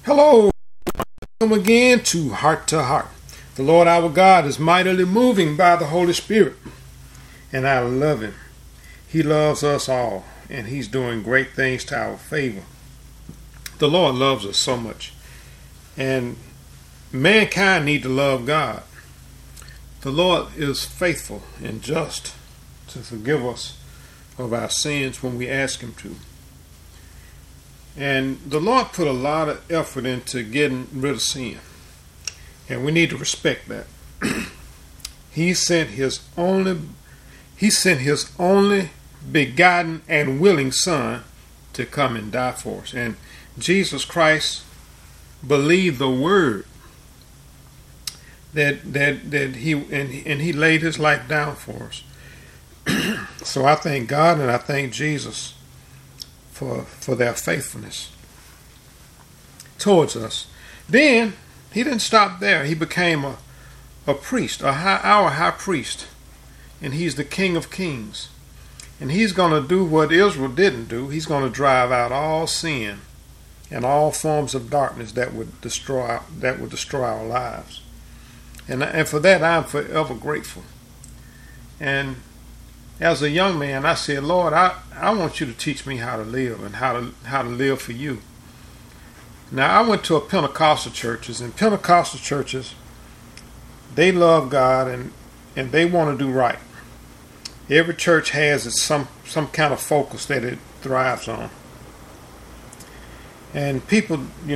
Hello, welcome again to Heart to Heart. The Lord our God is mightily moving by the Holy Spirit, and I love Him. He loves us all, and He's doing great things to our favor. The Lord loves us so much, and mankind need to love God. The Lord is faithful and just to forgive us of our sins when we ask Him to. And the Lord put a lot of effort into getting rid of sin. And we need to respect that. He sent His only begotten and willing Son to come and die for us. And Jesus Christ believed the word that He laid His life down for us. So I thank God and I thank Jesus for their faithfulness towards us. Then He didn't stop there. He became a priest, our high priest, and He's the King of Kings. And He's going to do what Israel didn't do. He's going to drive out all sin and all forms of darkness that would destroy our lives. And for that I'm forever grateful. And as a young man, I said, Lord, I want you to teach me how to live and how to live for you. Now, I went to a Pentecostal churches, and Pentecostal churches, they love God and they want to do right. Every church has some kind of focus that it thrives on. And people,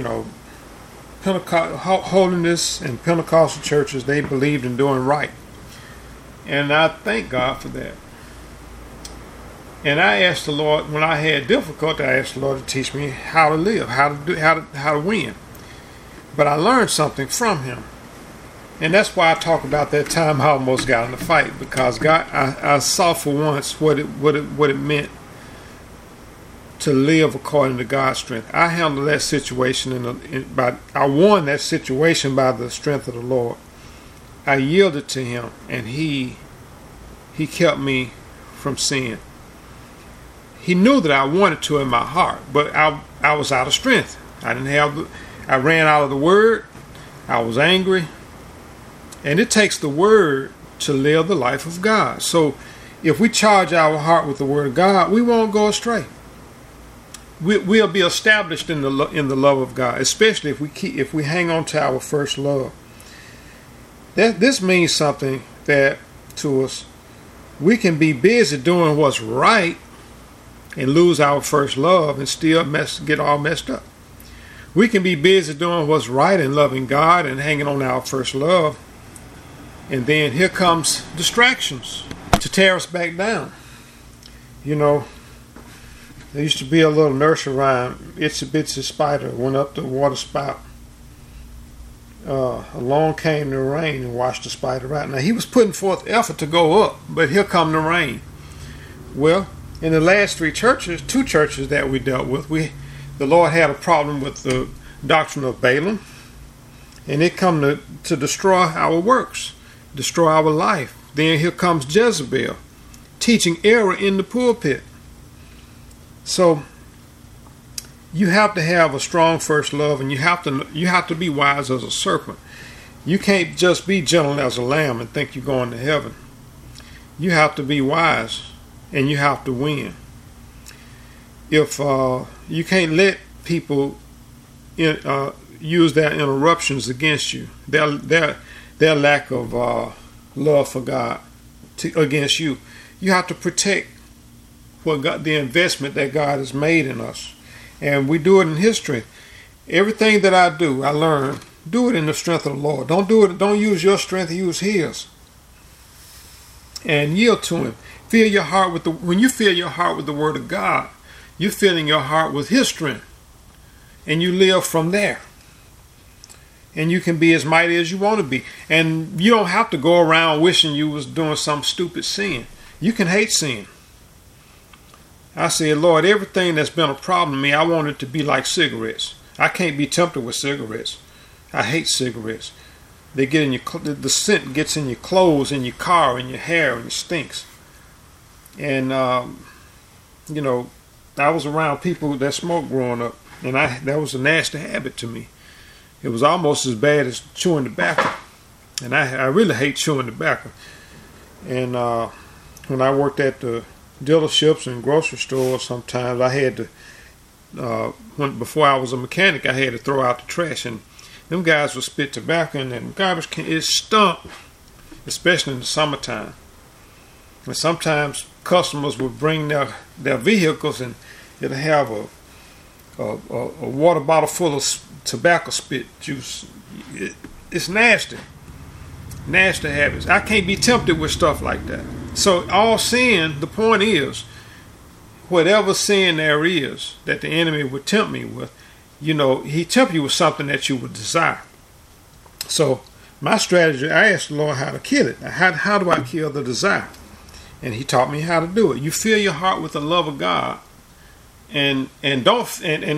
holiness and Pentecostal churches, they believed in doing right. And I thank God for that. And I asked the Lord, when I had difficulty, I asked the Lord to teach me how to live, how to win. But I learned something from Him. And that's why I talk about that time I almost got in a fight, because God, I saw for once what it meant to live according to God's strength. I handled that situation I won that situation by the strength of the Lord. I yielded to Him, and He kept me from sin. He knew that I wanted to in my heart, but I was out of strength. I ran out of the word. I was angry. And it takes the word to live the life of God. So if we charge our heart with the word of God, we won't go astray. We'll be established in the love of God, especially if we hang on to our first love. This means something that to us. We can be busy doing what's right and lose our first love and still get all messed up. We can be busy doing what's right and loving God and hanging on our first love, and then here comes distractions to tear us back down. There used to be a little nursery rhyme. Itsy bitsy spider went up the water spout. Along came the rain and washed the spider out. Now he was putting forth effort to go up, but here come the rain. Well, in the last two churches that we dealt with, the Lord had a problem with the doctrine of Balaam, and it come to destroy our works, destroy our life. Then here comes Jezebel, teaching error in the pulpit. So you have to have a strong first love, and you have to be wise as a serpent. You can't just be gentle as a lamb and think you're going to heaven. You have to be wise, and you have to win. If you can't let people use their interruptions against you, their lack of love for God against you, you have to protect the investment that God has made in us. And we do it in His strength. Everything that I do, I learn, do it in the strength of the Lord. Don't use your strength, use His. And yield to Him. When you fill your heart with the Word of God, you're filling your heart with His strength. And you live from there. And you can be as mighty as you want to be. And you don't have to go around wishing you was doing some stupid sin. You can hate sin. I said, Lord, everything that's been a problem to me, I want it to be like cigarettes. I can't be tempted with cigarettes. I hate cigarettes. They get in the scent gets in your clothes, in your car, in your hair, and it stinks. And I was around people that smoked growing up, and that was a nasty habit to me. It was almost as bad as chewing tobacco. And I really hate chewing tobacco. And when I worked at the dealerships and grocery stores, sometimes I had to, before I was a mechanic, I had to throw out the trash. And them guys would spit tobacco in the garbage can. It stunk, especially in the summertime. And sometimes customers would bring their vehicles and it'll have a water bottle full of tobacco spit juice. It's nasty. Nasty habits. I can't be tempted with stuff like that. So all sin, the point is, whatever sin there is that the enemy would tempt me with, he tempt you with something that you would desire. So my strategy, I asked the Lord how to kill it. How do I kill the desire? And he taught me how to do it. You fill your heart with the love of God, and don't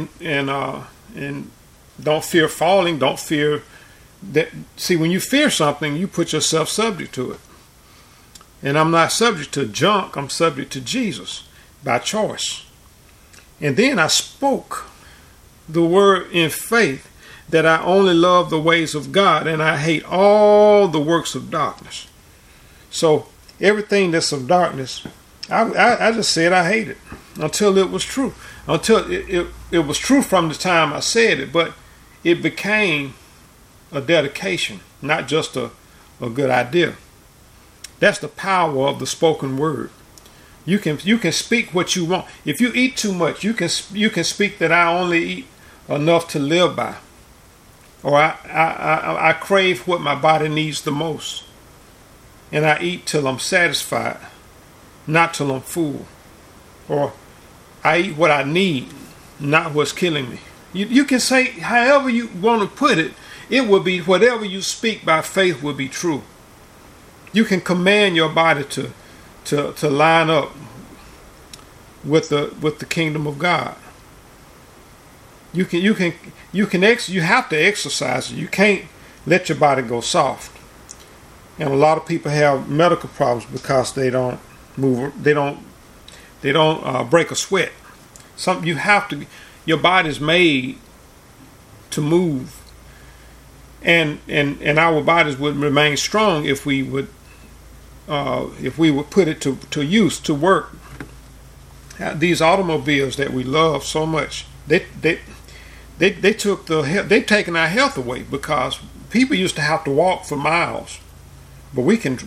fear falling. Don't fear that. See, when you fear something, you put yourself subject to it. And I'm not subject to junk. I'm subject to Jesus by choice. And then I spoke the word in faith that I only love the ways of God and I hate all the works of darkness. So everything that's of darkness, I just said I hate it until it was true. Until it was true from the time I said it, but it became a dedication, not just a good idea. That's the power of the spoken word. You can speak what you want. If you eat too much, you can speak that I only eat enough to live by, or I crave what my body needs the most, and I eat till I'm satisfied, not till I'm full, or I eat what I need, not what's killing me. You can say however you want to put it. It will be whatever you speak by faith will be true. You can command your body to line up with the kingdom of God. You have to exercise it. You can't let your body go soft. And a lot of people have medical problems because they don't move. They don't break a sweat. Your body's made to move. And our bodies would remain strong if we would put it to use, to work. These automobiles that we love so much, they've taken our health away because people used to have to walk for miles, but we can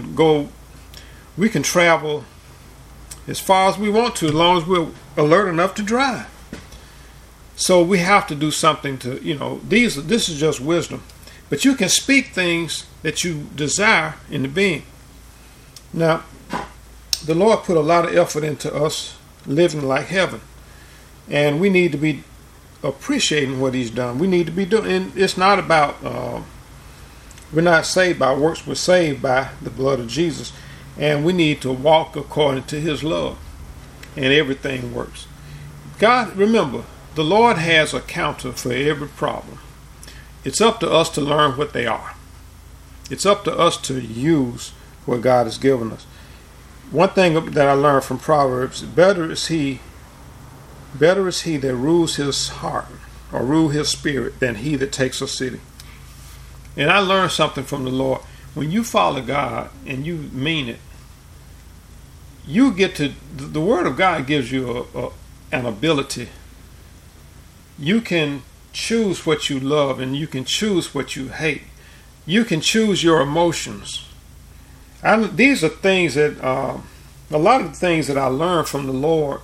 travel as far as we want to, as long as we're alert enough to drive. So we have to do something to, this is just wisdom. But you can speak things that you desire into being. Now, the Lord put a lot of effort into us living like heaven. And we need to be appreciating what He's done. We need to be doing, and it's not about, we're not saved by works, we're saved by the blood of Jesus. And we need to walk according to His love. And everything works. God, remember, the Lord has a counter for every problem. It's up to us to learn what they are. It's up to us to use what God has given us. One thing that I learned from Proverbs, better is he that rules his heart or rule his spirit than he that takes a city. And I learned something from the Lord. When you follow God and you mean it, you get to, the Word of God gives you an ability. You can choose what you love and you can choose what you hate. You can choose your emotions. These are things that, a lot of the things that I learned from the Lord,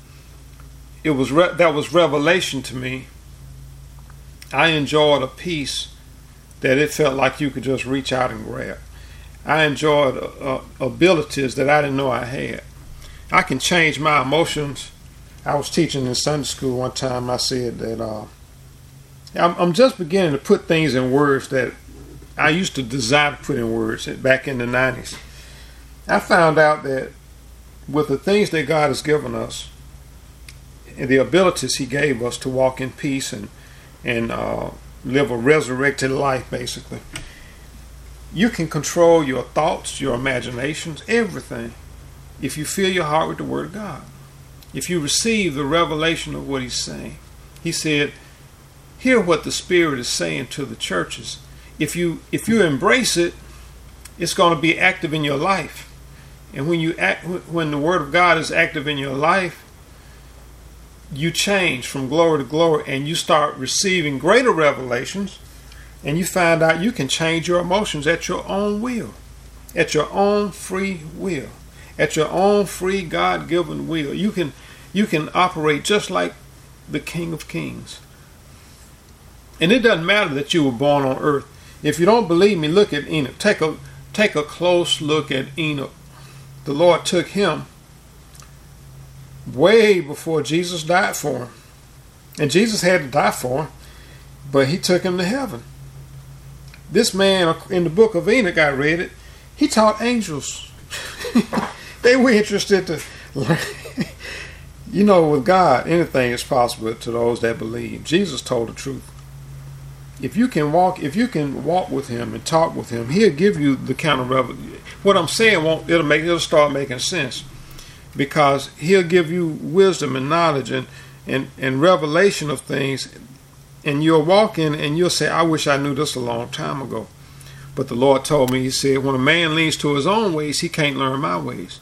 that was revelation to me. I enjoyed a peace that it felt like you could just reach out and grab. I enjoyed abilities that I didn't know I had. I can change my emotions. I was teaching in Sunday school one time. I said that I'm just beginning to put things in words that I used to desire to put in words back in the 90s. I found out that with the things that God has given us and the abilities He gave us to walk in peace and live a resurrected life, basically, you can control your thoughts, your imaginations, everything, if you fill your heart with the Word of God. If you receive the revelation of what He's saying. He said hear what the Spirit is saying to the churches. If you embrace it, it's going to be active in your life. And when the Word of God is active in your life, you change from glory to glory, and you start receiving greater revelations, and you find out you can change your emotions at your own will, at your own free will, at your own free God-given will. You can operate just like the King of Kings. And it doesn't matter that you were born on earth. If you don't believe me, look at Enoch. Take a close look at Enoch. The Lord took him way before Jesus died for him. And Jesus had to die for him, but he took him to heaven. This man, in the book of Enoch, I read it, he taught angels. They were interested to learn. You know, with God, anything is possible to those that believe. Jesus told the truth. If you can walk with him and talk with him, he'll give you the kind of revelation. What I'm saying it'll start making sense, because he'll give you wisdom and knowledge and revelation of things, and you'll walk in and you'll say, I wish I knew this a long time ago. But the Lord told me, he said, when a man leans to his own ways, he can't learn my ways.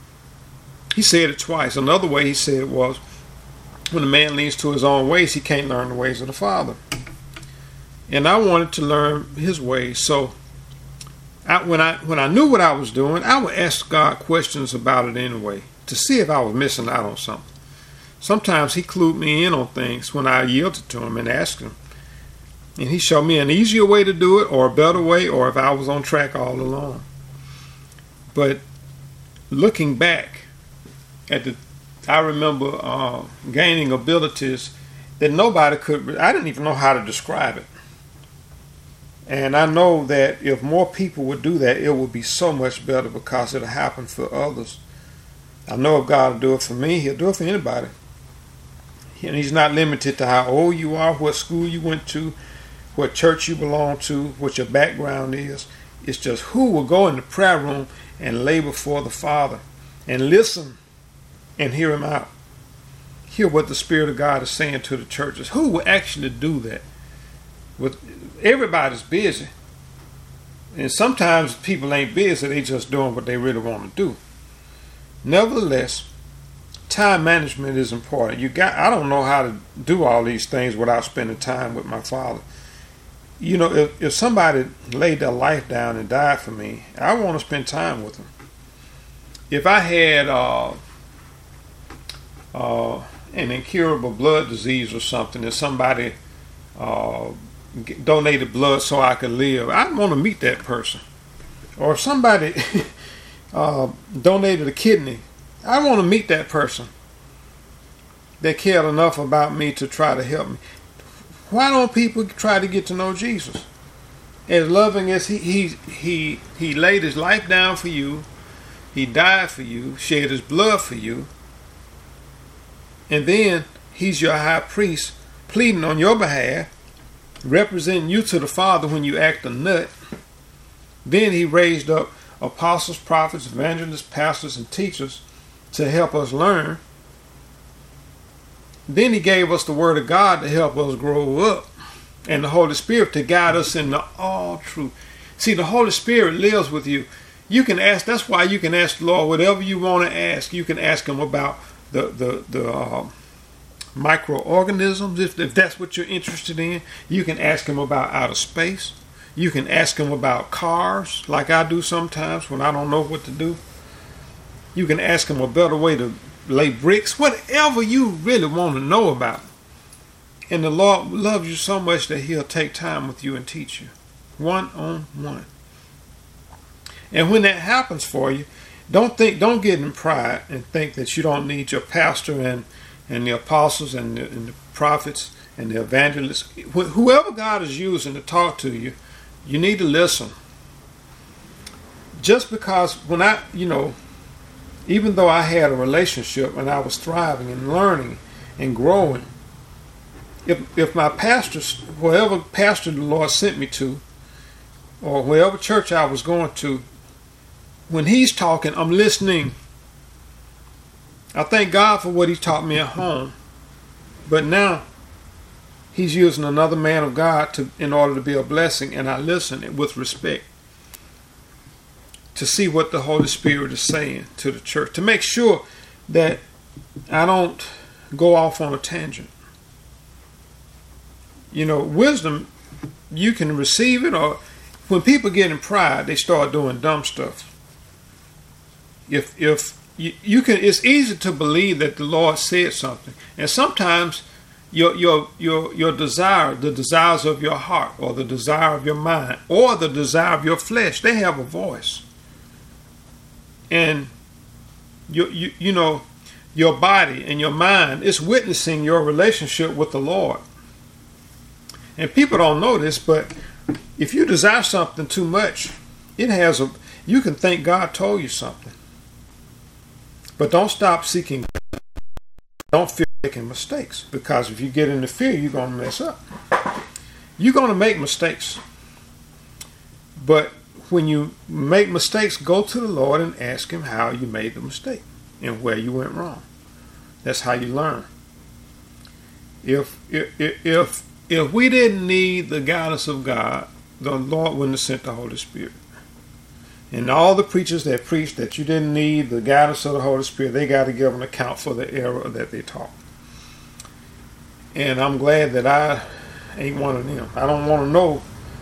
He said it twice. Another way he said it was, when a man leans to his own ways, he can't learn the ways of the Father. And I wanted to learn his ways. So when I knew what I was doing, I would ask God questions about it anyway, to see if I was missing out on something. Sometimes he clued me in on things when I yielded to him and asked him. And he showed me an easier way to do it, or a better way, or if I was on track all along. But looking back I remember gaining abilities that nobody could. I didn't even know how to describe it. And I know that if more people would do that, it would be so much better, because it'll happen for others. I know if God will do it for me, he'll do it for anybody. And he's not limited to how old you are, what school you went to, what church you belong to, what your background is. It's just who will go in the prayer room and lay before the Father and listen and hear him out. Hear what the Spirit of God is saying to the churches. Who will actually do that? Everybody's busy. And sometimes people ain't busy, they just doing what they really want to do. Nevertheless, time management is important. I don't know how to do all these things without spending time with my Father. You know, if somebody laid their life down and died for me, I want to spend time with them. If I had an incurable blood disease or something, and somebody donated blood so I could live, I'd want to meet that person. Or if somebody donated a kidney, I want to meet that person. They cared enough about me to try to help me. Why don't people try to get to know Jesus? As loving as he laid his life down for you, he died for you, shed his blood for you, and then he's your high priest pleading on your behalf, representing you to the Father when you act a nut. Then he raised up apostles, prophets, evangelists, pastors, and teachers to help us learn. Then he gave us the Word of God to help us grow up, and the Holy Spirit to guide us into all truth. See, the Holy Spirit lives with you. You can ask. That's why you can ask the Lord whatever you want to ask. You can ask him about the microorganisms, if that's what you're interested in. You can ask him about outer space. You can ask him about cars, like I do sometimes when I don't know what to do. You can ask him a better way to lay bricks, whatever you really want to know about. And the Lord loves you so much that he'll take time with you and teach you one-on-one. And when that happens for you, don't get in pride and think that you don't need your pastor and the apostles and the prophets and the evangelists. Whoever God is using to talk to you, you need to listen. Just because even though I had a relationship and I was thriving and learning and growing, if my pastors, whoever pastor the Lord sent me to, or wherever church I was going to, when he's talking, I'm listening. I thank God for what he taught me at home. But now, he's using another man of God in order to be a blessing, and I listen with respect to see what the Holy Spirit is saying to the church, to make sure that I don't go off on a tangent. You know, wisdom, you can receive it, or when people get in pride, they start doing dumb stuff. If you can, it's easy to believe that the Lord said something, and sometimes your desire, the desires of your heart, or the desire of your mind, or the desire of your flesh, they have a voice. And you know, your body and your mind is witnessing your relationship with the Lord. And people don't know this, but if you desire something too much, you can think God told you something. But don't stop seeking. Don't fear making mistakes, because if you get into fear, you're going to mess up. You're going to make mistakes. But when you make mistakes, go to the Lord and ask him how you made the mistake and where you went wrong. That's how you learn. If we didn't need the guidance of God, the Lord wouldn't have sent the Holy Spirit. And all the preachers that preach that you didn't need the guidance of the Holy Spirit, they got to give an account for the error that they taught. And I'm glad that I ain't one of them. I don't want to know.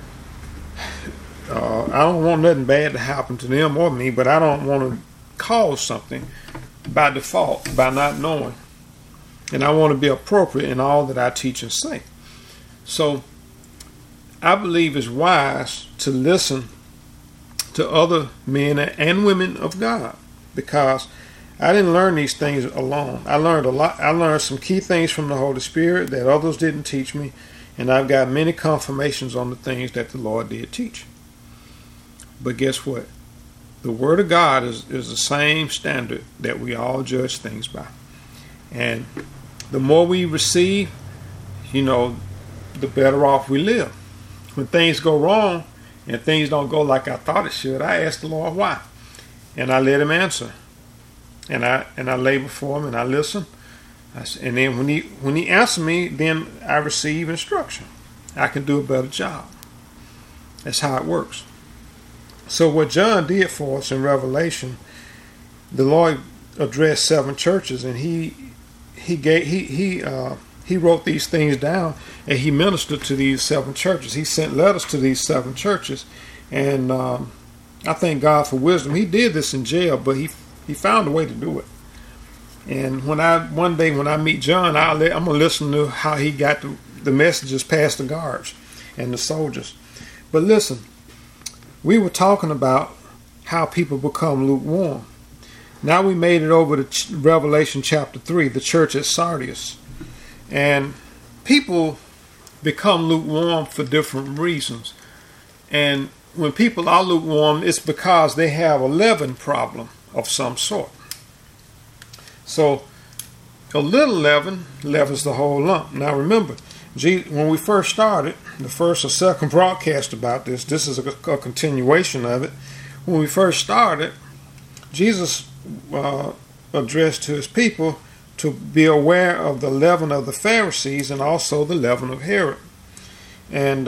I don't want nothing bad to happen to them or me, but I don't want to cause something by default, by not knowing. And I want to be appropriate in all that I teach and say. So I believe it's wise to listen to other men and women of God, because I didn't learn these things alone. I learned a lot. I learned some key things from the Holy Spirit that others didn't teach me, and I've got many confirmations on the things that the Lord did teach. But guess what? The Word of God is the same standard that we all judge things by. And the more we receive, you know, the better off we live. When things go wrong and things don't go like I thought it should, I ask the Lord why. And I let him answer. And I lay before him and I listen. And then when he answers me, then I receive instruction. I can do a better job. That's how it works. So what John did for us in Revelation, the Lord addressed 7 churches, and he wrote these things down, and he ministered to these 7 churches. He sent letters to these 7 churches, and I thank God for wisdom. He did this in jail, but he found a way to do it. And one day when I meet John, I'm gonna listen to how he got the messages past the guards and the soldiers. But listen, we were talking about how people become lukewarm. Now we made it over to Revelation chapter 3, the church at Sardis. And people become lukewarm for different reasons. And when people are lukewarm, it's because they have a leaven problem of some sort. So a little leaven leavens the whole lump. Now remember, when we first started, the first or second broadcast about this is a continuation of it. When we first started, Jesus addressed to his people to be aware of the leaven of the Pharisees and also the leaven of Herod. And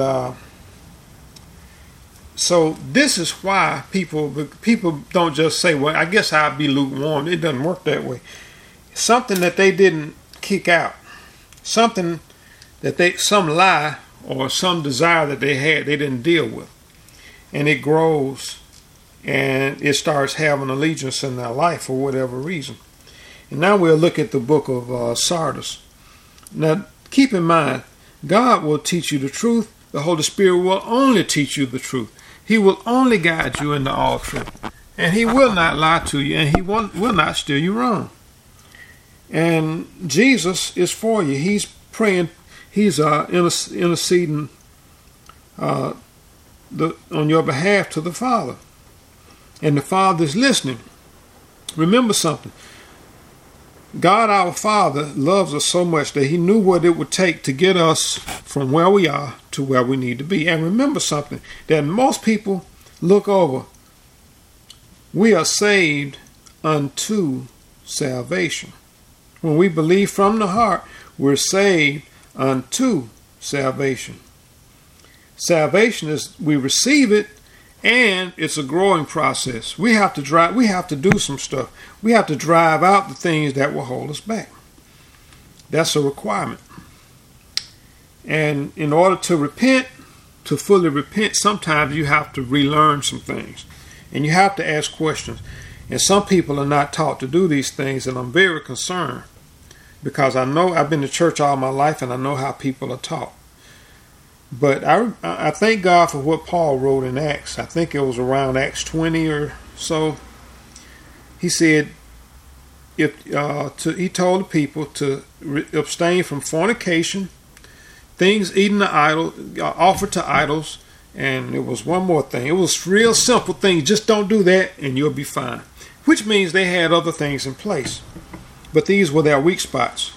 so this is why people don't just say, well, I guess I'll be lukewarm. It doesn't work that way. Something that they didn't kick out, something that some lie or some desire that they had, they didn't deal with. And it grows and it starts having allegiance in their life for whatever reason. And now we'll look at the book of Sardis. Now, keep in mind, God will teach you the truth. The Holy Spirit will only teach you the truth. He will only guide you into all truth. And he will not lie to you, and he will not steer you wrong. And Jesus is for you. He's praying. He's interceding on your behalf to the Father. And the Father is listening. Remember something. God our Father loves us so much that he knew what it would take to get us from where we are to where we need to be. And remember something that most people look over. We are saved unto salvation. When we believe from the heart, we're saved unto salvation. Salvation is we receive it, and it's a growing process. We have to do some stuff. We have to drive out the things that will hold us back. That's a requirement. And in order to repent, to fully repent, sometimes you have to relearn some things. And you have to ask questions. And some people are not taught to do these things, and I'm very concerned. Because I know I've been to church all my life, and I know how people are taught. But I thank God for what Paul wrote in Acts. I think it was around Acts 20 or so. He said, he told the people to abstain from fornication, things eaten to idol, offered to idols, and it was one more thing. It was real simple things. Just don't do that, and you'll be fine. Which means they had other things in place, but these were their weak spots.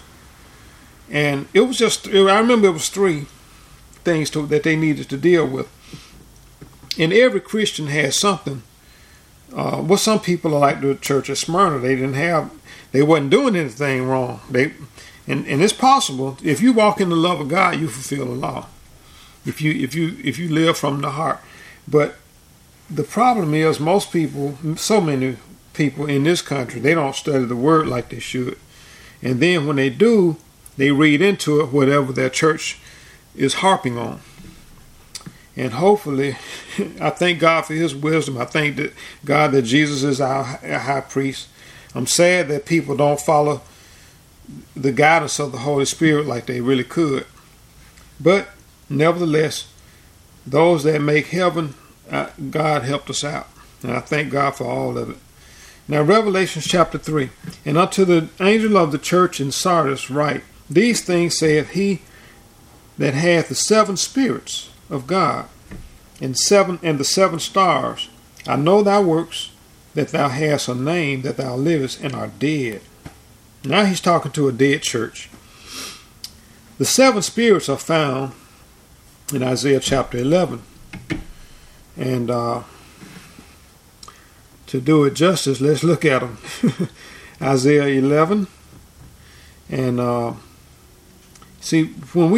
And it was I remember it was 3 things that they needed to deal with. And every Christian has something. Some people are like the church at Smyrna. They wasn't doing anything wrong. And it's possible if you walk in the love of God, you fulfill the law. If you live from the heart. But the problem is so many people in this country, they don't study the word like they should. And then when they do, they read into it whatever their church is harping on. And hopefully, I thank God for his wisdom. I thank God that Jesus is our high priest. I'm sad that people don't follow the guidance of the Holy Spirit like they really could. But nevertheless, those that make heaven, God helped us out. And I thank God for all of it. Now, Revelation chapter 3. And unto the angel of the church in Sardis write, These things saith he that hath the 7 spirits of God, and the 7 stars. I know thy works, that thou hast a name, that thou livest, and art dead. Now he's talking to a dead church. The 7 spirits are found in Isaiah chapter 11. And to do it justice, let's look at them. Isaiah 11. And see, when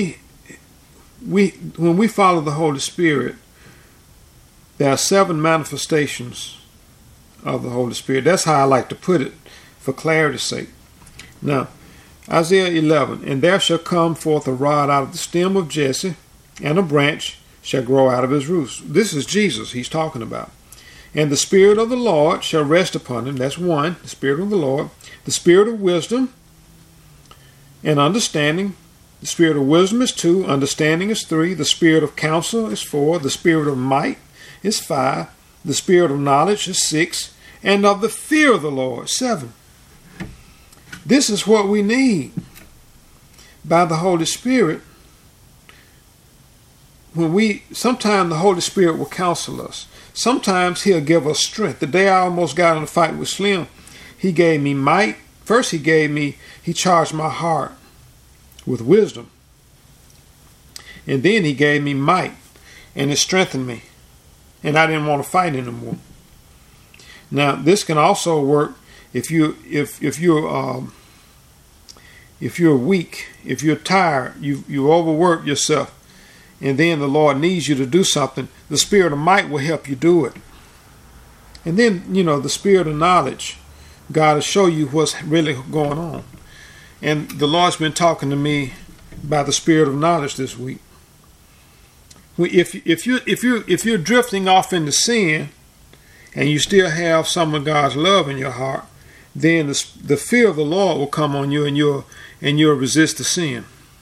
we follow the Holy Spirit, there are 7 manifestations of the Holy Spirit. That's how I like to put it, for clarity's sake. Now, Isaiah 11, And there shall come forth a rod out of the stem of Jesse, and a branch shall grow out of his roots. This is Jesus he's talking about. And the Spirit of the Lord shall rest upon him. That's 1, the Spirit of the Lord. The Spirit of wisdom and understanding. The Spirit of wisdom is 2. Understanding is 3. The Spirit of counsel is 4. The Spirit of might is 5. The Spirit of knowledge is 6. And of the fear of the Lord, 7. This is what we need by the Holy Spirit. Sometimes the Holy Spirit will counsel us. Sometimes he'll give us strength. The day I almost got in a fight with Slim, he gave me might. First he charged my heart with wisdom. And then he gave me might, and it strengthened me. And I didn't want to fight anymore. Now, this can also work if you're weak, if you're tired, you overwork yourself, and then the Lord needs you to do something. The Spirit of might will help you do it. And then, the Spirit of knowledge, God will show you what's really going on. And the Lord's been talking to me by the Spirit of knowledge this week. If you're drifting off into sin, and you still have some of God's love in your heart, then the fear of the Lord will come on you, and you'll resist the sin.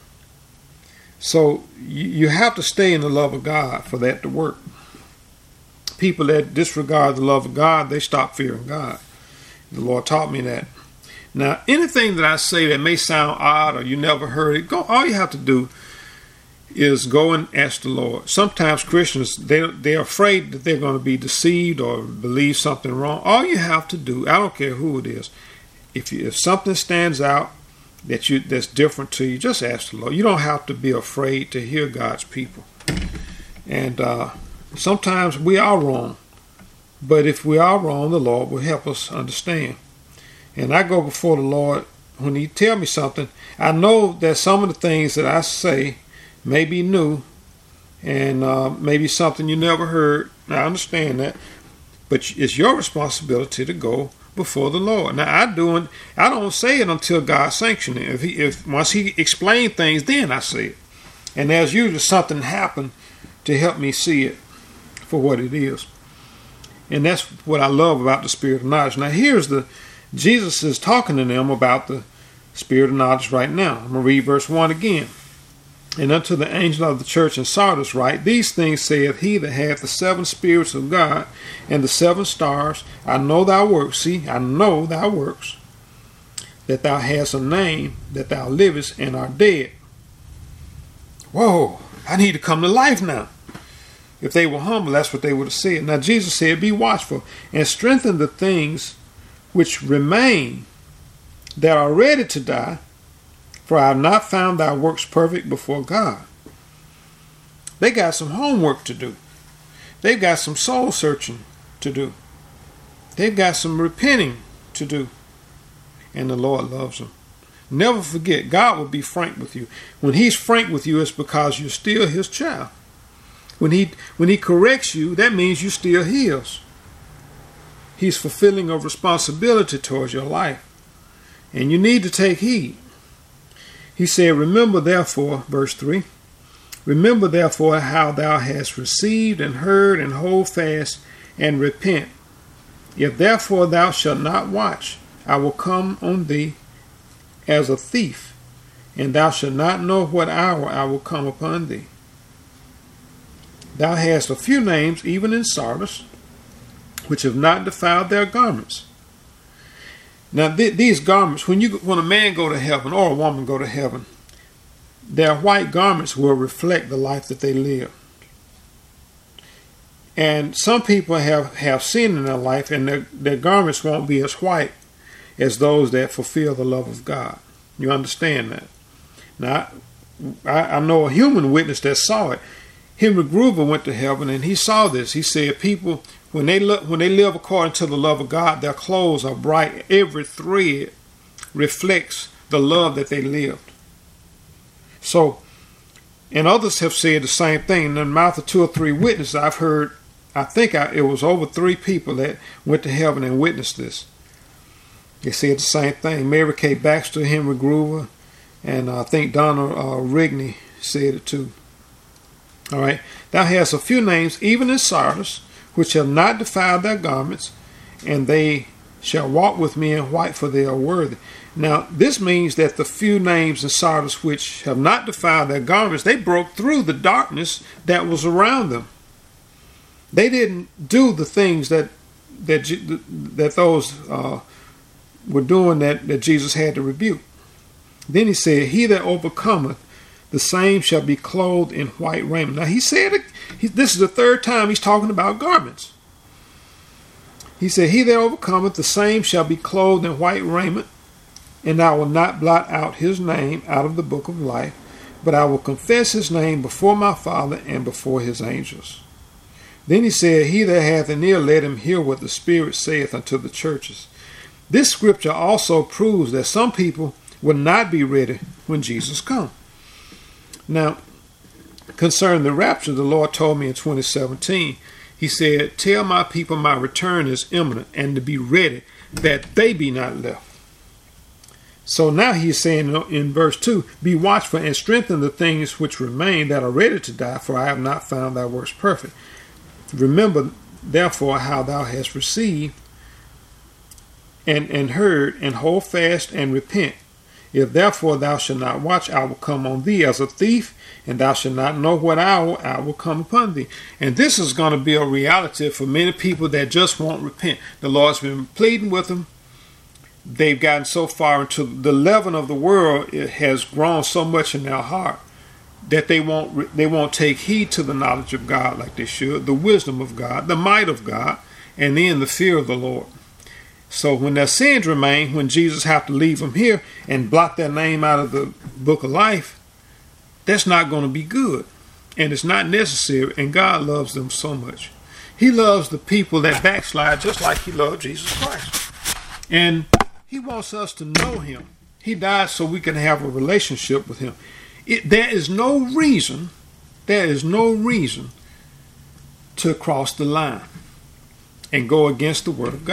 So you have to stay in the love of God for that to work. People that disregard the love of God, they stop fearing God. The Lord taught me that. Now, anything that I say that may sound odd or you never heard it, all you have to do is go and ask the Lord. Sometimes Christians, they're afraid that they're going to be deceived or believe something wrong. All you have to do, I don't care who it is, if something stands out that's different to you, just ask the Lord. You don't have to be afraid to hear God's people. And sometimes we are wrong. But if we are wrong, the Lord will help us understand. And I go before the Lord when he tell me something. I know that some of the things that I say may be new, and maybe something you never heard. I understand that, but it's your responsibility to go before the Lord. Now I don't say it until God sanctions it. If once He explains things, then I say it. And there's usually something happen to help me see it for what it is. And that's what I love about the spirit of knowledge. Now Jesus is talking to them about the spirit of knowledge right now. I'm going to read verse 1 again. And unto the angel of the church in Sardis write, These things saith he that hath the 7 spirits of God and the 7 stars. I know thy works. See, I know thy works, that thou hast a name, that thou livest and art dead. Whoa, I need to come to life now. If they were humble, that's what they would have said. Now Jesus said, Be watchful and strengthen the things which remain that are ready to die, for I have not found thy works perfect before God. They got some homework to do. They've got some soul searching to do. They've got some repenting to do. And the Lord loves them. Never forget, God will be frank with you. When He's frank with you, it's because you're still His child. When he corrects you, that means you're still His. He's fulfilling a responsibility towards your life. And you need to take heed. He said, Remember therefore, verse 3, Remember therefore how thou hast received and heard, and hold fast and repent. If therefore thou shalt not watch, I will come on thee as a thief, and thou shalt not know what hour I will come upon thee. Thou hast a few names, even in Sardis, which have not defiled their garments. Now these garments, when a man go to heaven or a woman go to heaven, their white garments will reflect the life that they live. And some people have sin in their life, and their garments won't be as white as those that fulfill the love of God. You understand that? Now, I know a human witness that saw it. Henry Groover went to heaven, and he saw this. He said, people, when they live according to the love of God, their clothes are bright. Every thread reflects the love that they lived. So, and others have said the same thing. In the mouth of 2 or 3 witnesses, I've heard, it was over 3 people that went to heaven and witnessed this. They said the same thing. Mary Kay Baxter, Henry Groover, and I think Donna Rigney said it too. All right. Thou hast a few names, even in Sardis, which have not defiled their garments, and they shall walk with me in white, for they are worthy. Now, this means that the few names in Sardis which have not defiled their garments, they broke through the darkness that was around them. They didn't do the things that those were doing that Jesus had to rebuke. Then he said, He that overcometh, the same shall be clothed in white raiment. Now he said this is the 3rd time he's talking about garments. He said, He that overcometh, the same shall be clothed in white raiment, and I will not blot out his name out of the book of life, but I will confess his name before my Father and before his angels. Then he said, He that hath an ear, let him hear what the Spirit saith unto the churches. This scripture also proves that some people will not be ready when Jesus comes. Now, concerning the rapture, the Lord told me in 2017, He said, Tell my people my return is imminent, and to be ready, that they be not left. So now He's saying in verse 2, Be watchful and strengthen the things which remain that are ready to die, for I have not found thy works perfect. Remember therefore how thou hast received and heard, and hold fast and repent. If therefore thou shalt not watch, I will come on thee as a thief, and thou shalt not know what hour I will come upon thee. And this is going to be a reality for many people that just won't repent. The Lord's been pleading with them. They've gotten so far into the leaven of the world, it has grown so much in their heart that they won't take heed to the knowledge of God like they should, the wisdom of God, the might of God, and then the fear of the Lord. So when their sins remain, when Jesus have to leave them here and blot their name out of the book of life, that's not going to be good. And it's not necessary. And God loves them so much. He loves the people that backslide just like He loved Jesus Christ. And He wants us to know Him. He died so we can have a relationship with Him. There is no reason to cross the line and go against the word of God.